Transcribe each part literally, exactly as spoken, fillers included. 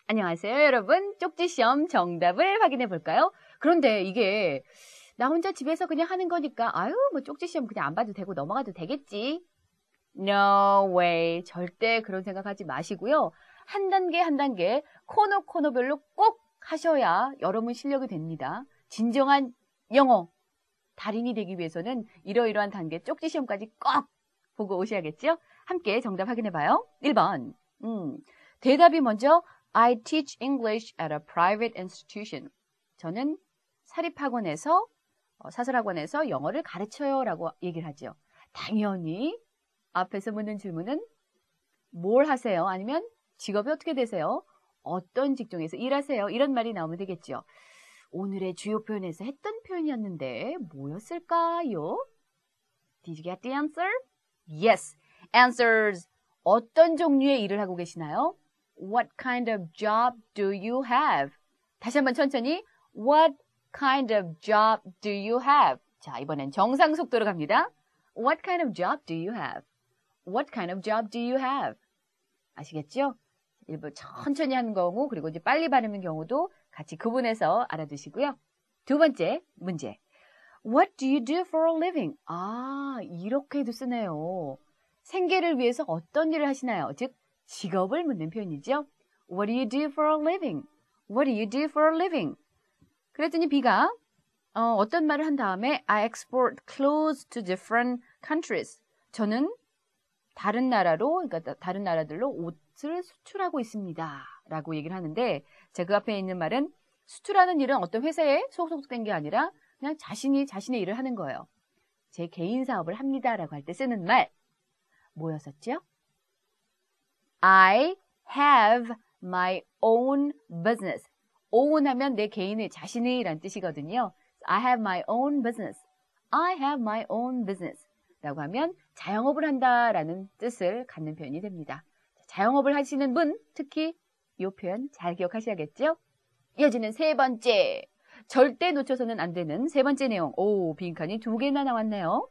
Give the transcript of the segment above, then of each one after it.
안녕하세요, 여러분. 쪽지시험 정답을 확인해 볼까요? 그런데 이게 나 혼자 집에서 그냥 하는 거니까 아유, 뭐 쪽지시험 그냥 안 봐도 되고 넘어가도 되겠지. No way. 절대 그런 생각하지 마시고요. 한 단계 한 단계 코너 코너별로 꼭 하셔야 여러분 실력이 됩니다. 진정한 영어 달인이 되기 위해서는 이러이러한 단계 쪽지시험까지 꼭 보고 오셔야겠죠? 함께 정답 확인해 봐요. 일 번. 음, 대답이 먼저 I teach English at a private institution. 저는 사립학원에서 어, 사설학원에서 영어를 가르쳐요 라고 얘기를 하죠. 당연히 앞에서 묻는 질문은 뭘 하세요? 아니면 직업이 어떻게 되세요? 어떤 직종에서 일하세요? 이런 말이 나오면 되겠죠. 오늘의 주요 표현에서 했던 표현이었는데 뭐였을까요? Did you get the answer? Yes. Answers. 어떤 종류의 일을 하고 계시나요? What kind of job do you have? 다시 한번 천천히. What kind of job do you have? 자, 이번엔 정상 속도로 갑니다. What kind of job do you have? What kind of job do you have? 아시겠죠? 일부 천천히 하는 경우, 그리고 이제 빨리 발음하는 경우도 같이 구분해서 알아두시고요. 두 번째 문제. What do you do for a living? 아, 이렇게도 쓰네요. 생계를 위해서 어떤 일을 하시나요? 즉, 직업을 묻는 표현이죠. What do you do for a living? What do you do for a living? 그랬더니 B가 어, 어떤 말을 한 다음에 I export clothes to different countries. 저는 다른 나라로, 그러니까 다른 나라들로 옷을 수출하고 있습니다. 라고 얘기를 하는데 제 그 앞에 있는 말은 수출하는 일은 어떤 회사에 소속된 게 아니라 그냥 자신이 자신의 일을 하는 거예요. 제 개인 사업을 합니다. 라고 할 때 쓰는 말 뭐였었죠? I have my own business. own 하면 내 개인의 자신의 라는 뜻이거든요. I have my own business. I have my own business. 라고 하면 자영업을 한다라는 뜻을 갖는 표현이 됩니다. 자영업을 하시는 분, 특히 이 표현 잘 기억하셔야겠죠? 이어지는 세 번째. 절대 놓쳐서는 안 되는 세 번째 내용. 오, 빈칸이 두 개나 나왔네요.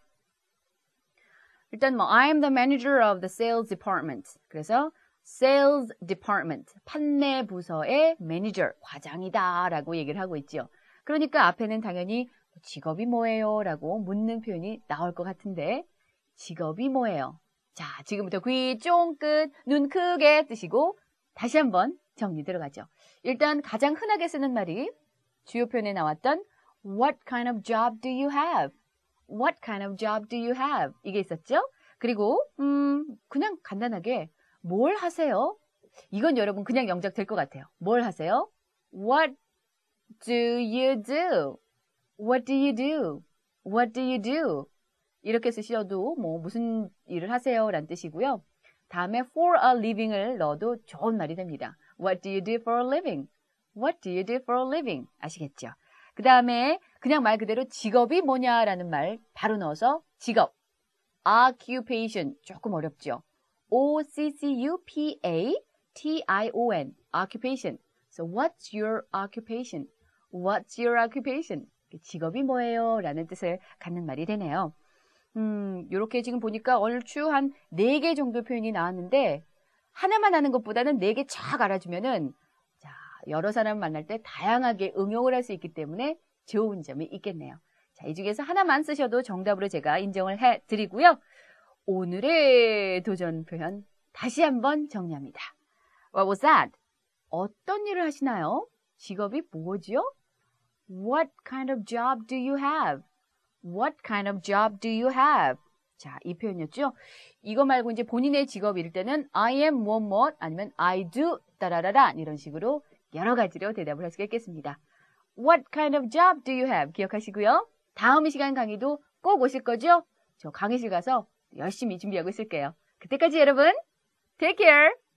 일단 뭐 I am the manager of the sales department. 그래서 sales department, 판매 부서의 매니저, 과장이다 라고 얘기를 하고 있죠. 그러니까 앞에는 당연히 직업이 뭐예요? 라고 묻는 표현이 나올 것 같은데 직업이 뭐예요? 자, 지금부터 귀 쫑긋, 눈 크게 뜨시고 다시 한번 정리 들어가죠. 일단 가장 흔하게 쓰는 말이 주요 표현에 나왔던 What kind of job do you have? What kind of job do you have? 이게 있었죠? 그리고 음, 그냥 간단하게 뭘 하세요? 이건 여러분 그냥 영작 될 것 같아요. 뭘 하세요? What do you do? What do you do? What do you do? 이렇게 쓰셔도 뭐 무슨 일을 하세요? 라는 뜻이고요. 다음에 for a living을 넣어도 좋은 말이 됩니다. What do you do for a living? What do you do for a living? 아시겠죠? 그 다음에 그냥 말 그대로 직업이 뭐냐라는 말 바로 넣어서 직업. occupation. 조금 어렵죠? O C C U P A T I O N. occupation. So what's your occupation? What's your occupation? 직업이 뭐예요? 라는 뜻을 갖는 말이 되네요. 음, 요렇게 지금 보니까 얼추 한 네 개 정도 표현이 나왔는데 하나만 하는 것보다는 네 개 쫙 알아주면은 자, 여러 사람 만날 때 다양하게 응용을 할 수 있기 때문에 좋은 점이 있겠네요. 자, 이 중에서 하나만 쓰셔도 정답으로 제가 인정을 해드리고요. 오늘의 도전 표현 다시 한번 정리합니다. What was that? 어떤 일을 하시나요? 직업이 뭐죠? What kind of job do you have? What kind of job do you have? 자, 이 표현이었죠. 이거 말고 이제 본인의 직업일 때는 I am 무엇 무엇 아니면 I do 따라라라 이런 식으로 여러 가지로 대답을 할 수가 있겠습니다. What kind of job do you have? 기억하시고요. 다음 시간 강의도 꼭 오실 거죠? 저 강의실 가서 열심히 준비하고 있을게요. 그때까지 여러분, take care!